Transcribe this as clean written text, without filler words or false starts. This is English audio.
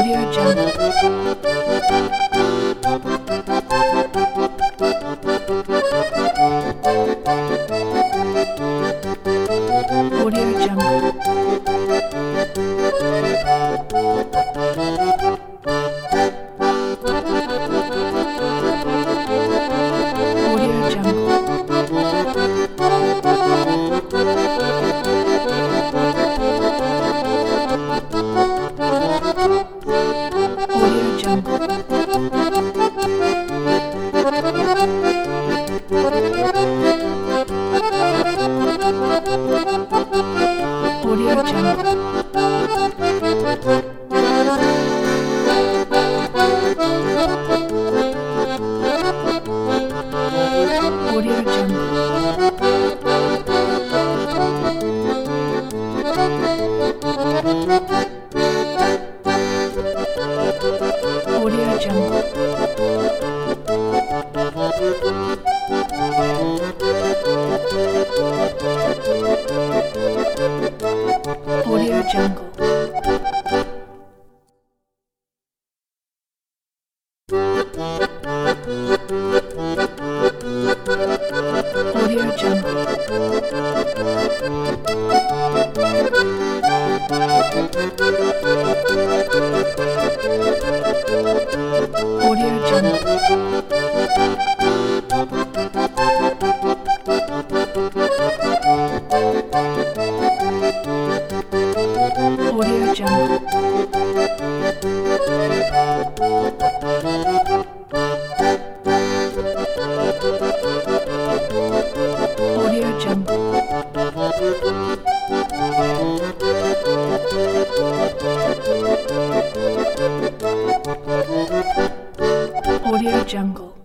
Audio Jungle. Audio Jungle. Audio Jungle. Audio Jungle. Audio Jungle. Audio Jungle. Audio Jungle. Audio Jungle. Audio Jungle. Audio Jungle. Audio Jungle. Audio Jungle. Audio Jungle.